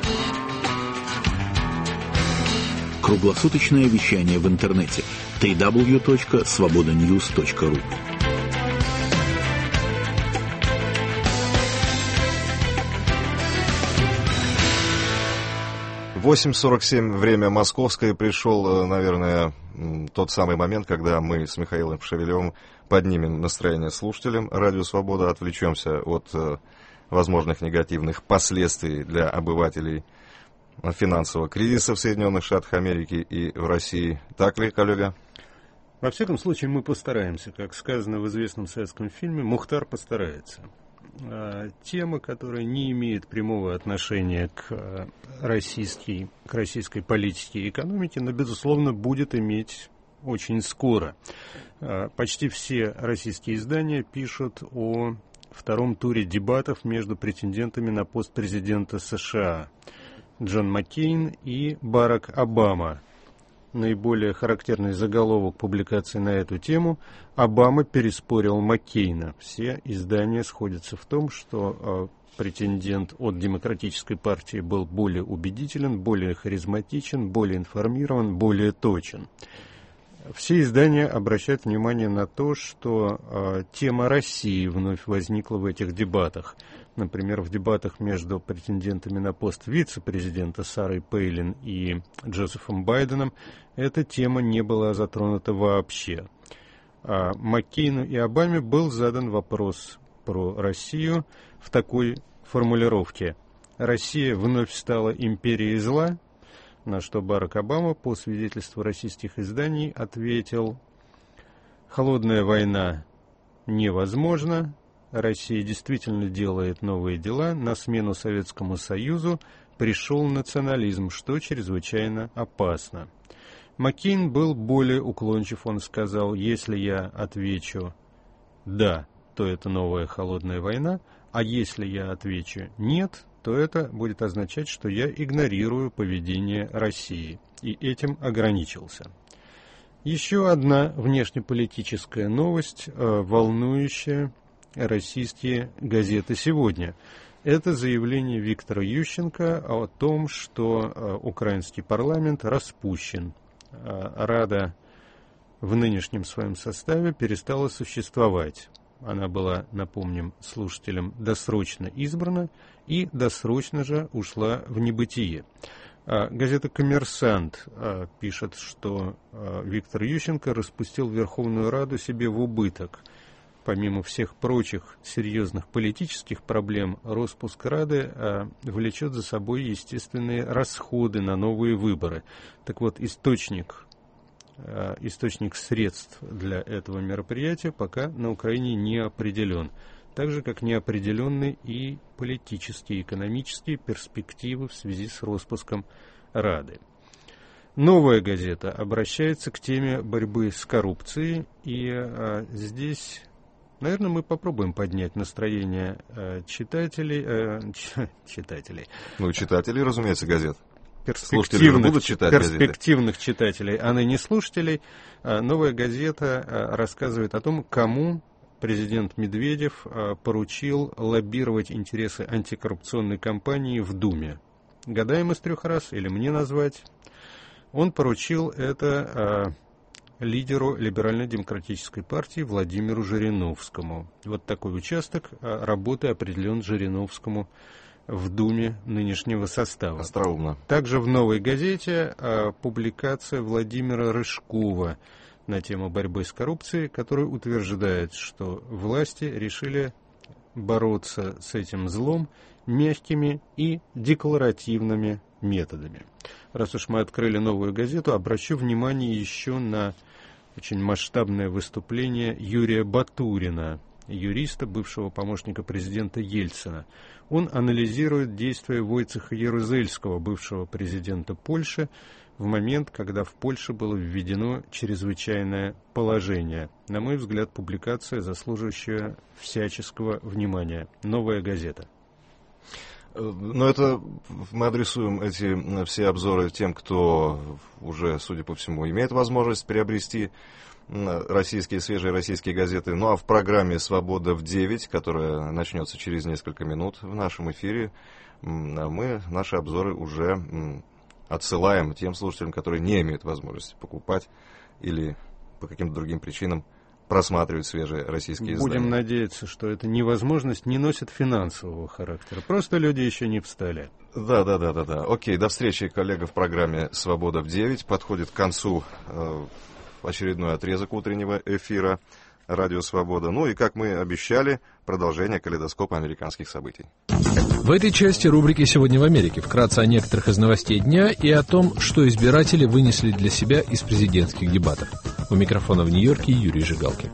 Круглосуточное вещание в интернете дабл ю дабл ю дабл ю точка свобода ньюс точка ру.
восемь сорок семь, время московское. Пришел, наверное, тот самый момент, когда мы с Михаилом Шевелевым поднимем настроение слушателям Радио Свобода, отвлечемся от возможных негативных последствий для обывателей финансового кризиса в Соединенных Штатах Америки и в России. Так ли, коллега?
Во всяком случае, мы постараемся. Как сказано в известном советском фильме, Мухтар постарается. Тема, которая не имеет прямого отношения к российской, к российской политике и экономике, но, безусловно, будет иметь очень скоро. Почти все российские издания пишут о втором туре дебатов между претендентами на пост президента США Джон Маккейн и Барак Обама. Наиболее характерный заголовок публикации на эту тему: «Обама переспорил Маккейна». Все издания сходятся в том, что э, претендент от Демократической партии был более убедителен, более харизматичен, более информирован, более точен. Все издания обращают внимание на то, что э, тема России вновь возникла в этих дебатах. Например, в дебатах между претендентами на пост вице-президента Сарой Пейлин и Джозефом Байденом эта тема не была затронута вообще. А Маккейну и Обаме был задан вопрос про Россию в такой формулировке: «Россия вновь стала империей зла», на что Барак Обама, по свидетельству российских изданий, ответил: «Холодная война невозможна. Россия действительно делает новые дела. На смену Советскому Союзу пришел национализм, что чрезвычайно опасно». Маккейн был более уклончив. Он сказал: «Если я отвечу «да», то это новая холодная война, а если я отвечу «нет», то это будет означать, что я игнорирую поведение России». И этим ограничился. Еще одна внешнеполитическая новость, волнующая российские газеты сегодня. Это заявление Виктора Ющенко о том, что украинский парламент распущен. Рада в нынешнем своем составе перестала существовать. Она была, напомним слушателям, досрочно избрана и досрочно же ушла в небытие. Газета «Коммерсант» пишет, что Виктор Ющенко распустил Верховную Раду себе в убыток. Помимо всех прочих серьезных политических проблем, распуск Рады а, влечет за собой естественные расходы на новые выборы. Так вот, источник, а, источник средств для этого мероприятия пока на Украине не определен. Так же, как не определены и политические, экономические перспективы в связи с распуском Рады. Новая газета обращается к теме борьбы с коррупцией, и а, здесь... Наверное, мы попробуем поднять настроение э, читателей, э, ч, читателей.
Ну, читателей, разумеется, газет.
Перспективных,
будут читать
перспективных читателей, а ныне слушателей. Э, новая газета э, рассказывает о том, кому президент Медведев э, поручил лоббировать интересы антикоррупционной кампании в Думе. Гадаем из трех раз, или мне назвать. Он поручил это... Э, лидеру Либерально-демократической партии Владимиру Жириновскому. Вот такой участок работы определен Жириновскому в Думе нынешнего состава.
Остроумно.
Также в «Новой газете» публикация Владимира Рыжкова, на тему борьбы с коррупцией, который утверждает, что власти решили бороться с этим злом мягкими и декларативными методами. Раз уж мы открыли новую газету, обращу внимание еще на очень масштабное выступление Юрия Батурина, юриста, бывшего помощника президента Ельцина. Он анализирует действия Войцеха Ярузельского, бывшего президента Польши, в момент, когда в Польше было введено чрезвычайное положение. На мой взгляд, публикация, заслуживающая всяческого внимания. Новая газета.
Но это мы адресуем эти все обзоры тем, кто уже, судя по всему, имеет возможность приобрести российские, свежие российские газеты. Ну а в программе «Свобода в девять», которая начнется через несколько минут в нашем эфире, мы наши обзоры уже отсылаем тем слушателям, которые не имеют возможности покупать или по каким-то другим причинам просматривать свежие российские издания.
Будем надеяться, что эта невозможность не носит финансового характера. Просто люди еще не встали.
Да, да, да, да, да. Окей, до встречи, коллега, в программе «Свобода в девять». Подходит к концу э, очередной отрезок утреннего эфира «Радио Свобода». Ну и, как мы обещали, продолжение калейдоскопа американских событий.
В этой части рубрики «Сегодня в Америке» вкратце о некоторых из новостей дня и о том, что избиратели вынесли для себя из президентских дебатов. У микрофона в Нью-Йорке Юрий Жигалкин.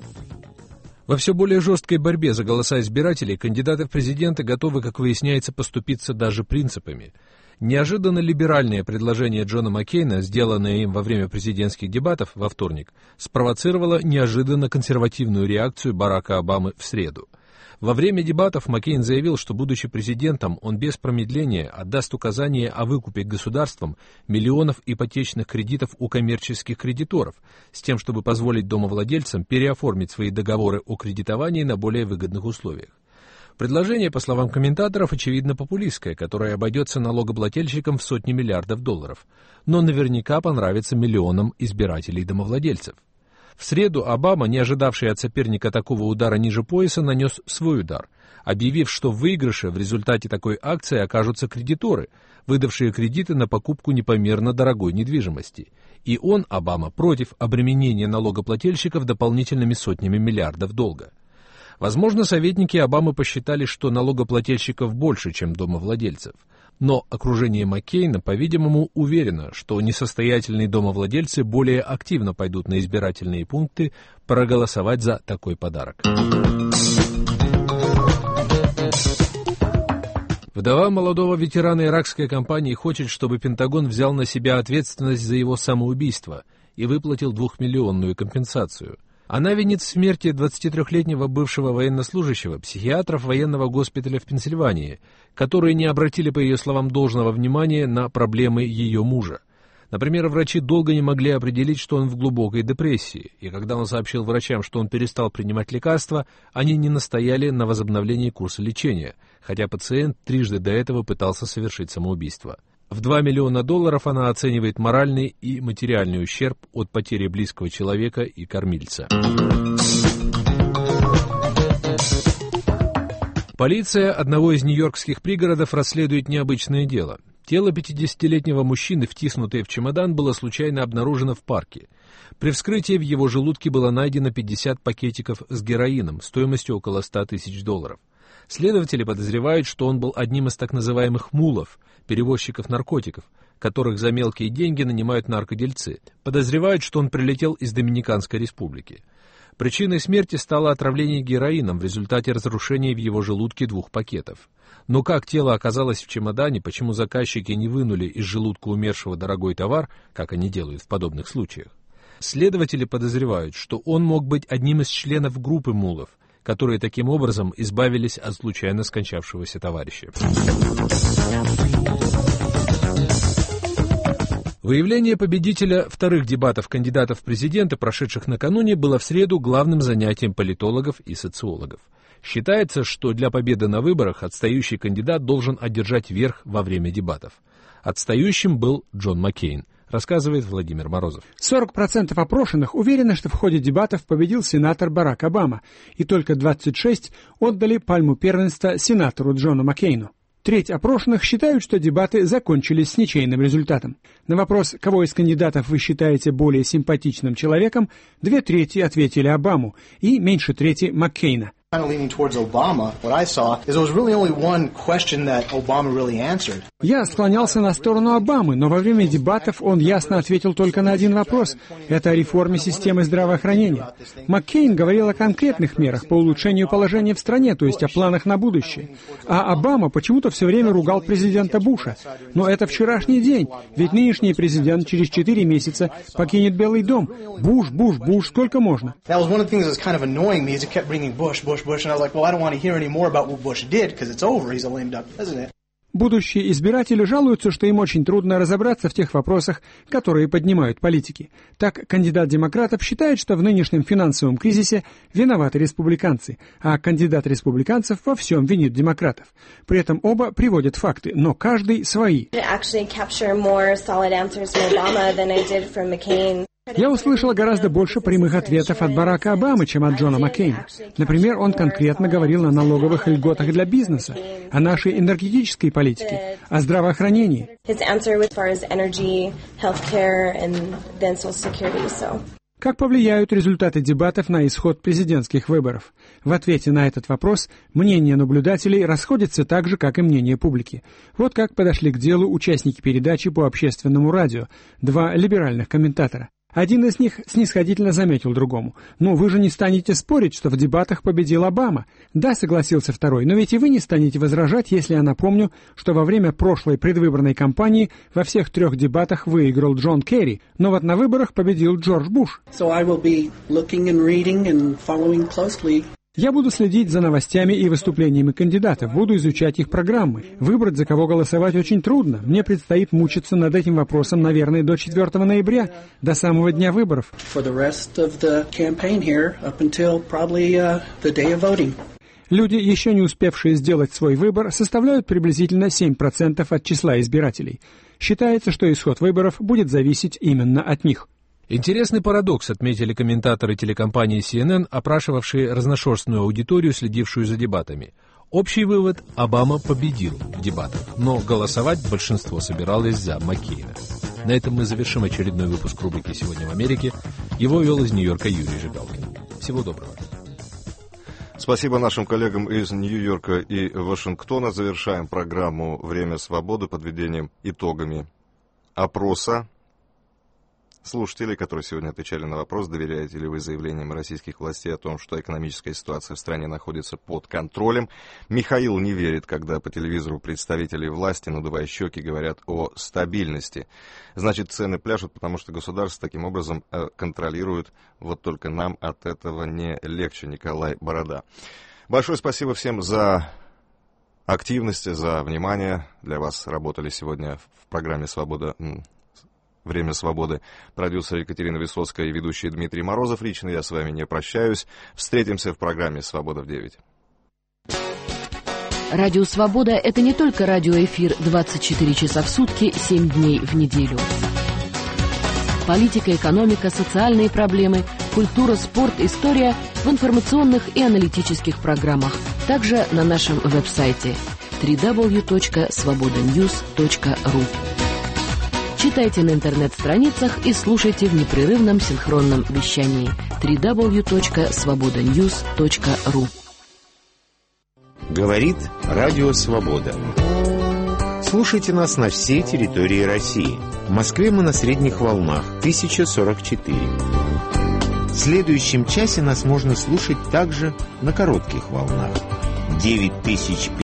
Во все более жесткой борьбе за голоса избирателей кандидаты в президенты готовы, как выясняется, поступиться даже принципами. Неожиданно либеральное предложение Джона Маккейна, сделанное им во время президентских дебатов во вторник, спровоцировало неожиданно консервативную реакцию Барака Обамы в среду. Во время дебатов Маккейн заявил, что, будучи президентом, он без промедления отдаст указание о выкупе государством миллионов ипотечных кредитов у коммерческих кредиторов, с тем, чтобы позволить домовладельцам переоформить свои договоры о кредитовании на более выгодных условиях. Предложение, по словам комментаторов, очевидно популистское, которое обойдется налогоплательщикам в сотни миллиардов долларов, но наверняка понравится миллионам избирателей домовладельцев. В среду Обама, не ожидавший от соперника такого удара ниже пояса, нанес свой удар, объявив, что в выигрыше в результате такой акции окажутся кредиторы, выдавшие кредиты на покупку непомерно дорогой недвижимости. И он, Обама, против обременения налогоплательщиков дополнительными сотнями миллиардов долга. Возможно, советники Обамы посчитали, что налогоплательщиков больше, чем домовладельцев. Но окружение Маккейна, по-видимому, уверено, что несостоятельные домовладельцы более активно пойдут на избирательные пункты проголосовать за такой подарок. Вдова молодого ветерана иракской кампании хочет, чтобы Пентагон взял на себя ответственность за его самоубийство и выплатил двухмиллионную компенсацию. Она винит в смерти двадцатитрёхлетнего бывшего военнослужащего психиатров военного госпиталя в Пенсильвании, которые не обратили, по ее словам, должного внимания на проблемы ее мужа. Например, врачи долго не могли определить, что он в глубокой депрессии, и когда он сообщил врачам, что он перестал принимать лекарства, они не настояли на возобновлении курса лечения, хотя пациент трижды до этого пытался совершить самоубийство. В два миллиона долларов она оценивает моральный и материальный ущерб от потери близкого человека и кормильца. Полиция одного из нью-йоркских пригородов расследует необычное дело. Тело пятидесятилетнего мужчины, втиснутое в чемодан, было случайно обнаружено в парке. При вскрытии в его желудке было найдено пятьдесят пакетиков с героином стоимостью около ста тысяч долларов. Следователи подозревают, что он был одним из так называемых мулов, перевозчиков наркотиков, которых за мелкие деньги нанимают наркодельцы. Подозревают, что он прилетел из Доминиканской республики. Причиной смерти стало отравление героином в результате разрушения в его желудке двух пакетов. Но как тело оказалось в чемодане, почему заказчики не вынули из желудка умершего дорогой товар, как они делают в подобных случаях? Следователи подозревают, что он мог быть одним из членов группы мулов, которые таким образом избавились от случайно скончавшегося товарища. Выявление победителя вторых дебатов кандидатов в президенты, прошедших накануне, было в среду главным занятием политологов и социологов. Считается, что для победы на выборах отстающий кандидат должен одержать верх во время дебатов. Отстающим был Джон Маккейн, рассказывает Владимир Морозов.
сорок процентов опрошенных уверены, что в ходе дебатов победил сенатор Барак Обама, и только двадцать шесть процентов отдали пальму первенства сенатору Джону Маккейну. Треть опрошенных считают, что дебаты закончились с ничейным результатом. На вопрос, кого из кандидатов вы считаете более симпатичным человеком, две трети ответили Обаму и меньше трети Маккейна. Я склонялся на сторону Обамы, но во время дебатов он ясно ответил только на один вопрос. Это о реформе системы здравоохранения. Маккейн говорил о конкретных мерах по улучшению положения в стране, то есть о планах на будущее. А Обама почему-то все время ругал президента Буша. Но это вчерашний день, ведь нынешний президент через четыре месяца покинет Белый дом. Буш, Буш, Буш, сколько можно?
Bush, and I was like, well, I don't want to hear any more about what Bush did, because it's over, he's a lame duck president.
Будущие избиратели жалуются, что им очень трудно разобраться в тех вопросах, которые поднимают политики. Так, кандидат демократов считает, что в нынешнем финансовом кризисе виноваты республиканцы, а кандидат республиканцев во всем винит демократов. При этом оба приводят факты, но каждый свои. Я услышала гораздо больше прямых ответов от Барака Обамы, чем от Джона Маккейна. Например, он конкретно говорил о налоговых льготах для бизнеса, о нашей энергетической политике, о здравоохранении. Как повлияют результаты дебатов на исход президентских выборов? В ответе на этот вопрос мнение наблюдателей расходится так же, как и мнение публики. Вот как подошли к делу участники передачи по общественному радио, два либеральных комментатора. Один из них снисходительно заметил другому: «Ну, вы же не станете спорить, что в дебатах победил Обама». «Да», — согласился второй, — «но ведь и вы не станете возражать, если я напомню, что во время прошлой предвыборной кампании во всех трех дебатах выиграл Джон Керри, но вот на выборах победил Джордж Буш».
So I will be looking and reading and following closely.
Я буду следить за новостями и выступлениями кандидатов, буду изучать их программы. Выбрать, за кого голосовать, очень трудно. Мне предстоит мучиться над этим вопросом, наверное, до четвёртого ноября, до самого дня выборов. Люди, еще не успевшие сделать свой выбор, составляют приблизительно семь процентов от числа избирателей. Считается, что исход выборов будет зависеть именно от них.
Интересный парадокс, отметили комментаторы телекомпании си эн эн, опрашивавшие разношерстную аудиторию, следившую за дебатами. Общий вывод – Обама победил в дебатах, но голосовать большинство собиралось за Маккейна. На этом мы завершим очередной выпуск рубрики «Сегодня в Америке». Его вел из Нью-Йорка Юрий Жигалкин. Всего доброго.
Спасибо нашим коллегам из Нью-Йорка и Вашингтона. Завершаем программу «Время свободы» подведением итогами опроса слушателей, которые сегодня отвечали на вопрос, доверяете ли вы заявлениям российских властей о том, что экономическая ситуация в стране находится под контролем. Михаил не верит, когда по телевизору представители власти, надувая щеки, говорят о стабильности. Значит, цены пляшут, потому что государство таким образом контролирует. Вот только нам от этого не легче. Николай Борода. Большое спасибо всем за активность, за внимание. Для вас работали сегодня в программе «Свобода». «Время свободы» продюсер Екатерина Высоцкая и ведущий Дмитрий Морозов. Лично я с вами не прощаюсь. Встретимся в программе «Свобода в девять».
Радио «Свобода» — это не только радиоэфир двадцать четыре часа в сутки, семь дней в неделю. Политика, экономика, социальные проблемы, культура, спорт, история в информационных и аналитических программах. Также на нашем веб-сайте дабл ю дабл ю дабл ю точка свобода ньюс точка ру. Читайте на интернет-страницах и слушайте в непрерывном синхронном вещании дабл ю дабл ю дабл ю точка свобода ньюс точка ру.
Говорит Радио Свобода. Слушайте нас на всей территории России. В Москве мы на средних волнах тысяча сорок четыре. В следующем часе нас можно слушать также на коротких волнах девять тысяч